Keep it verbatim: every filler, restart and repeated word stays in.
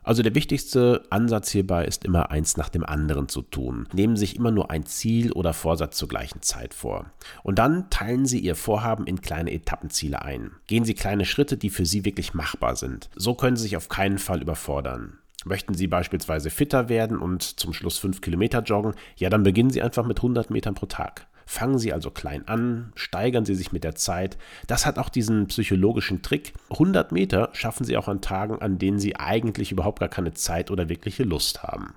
Also der wichtigste Ansatz hierbei ist immer eins nach dem anderen zu tun. Nehmen Sie sich immer nur ein Ziel oder Vorsatz zur gleichen Zeit vor. Und dann teilen Sie Ihr Vorhaben in kleine Etappenziele ein. Gehen Sie kleine Schritte, die für Sie wirklich machbar sind. So können Sie sich auf keinen Fall überfordern. Möchten Sie beispielsweise fitter werden und zum Schluss fünf Kilometer joggen, ja, dann beginnen Sie einfach mit hundert Metern pro Tag. Fangen Sie also klein an, steigern Sie sich mit der Zeit. Das hat auch diesen psychologischen Trick. hundert Meter schaffen Sie auch an Tagen, an denen Sie eigentlich überhaupt gar keine Zeit oder wirkliche Lust haben.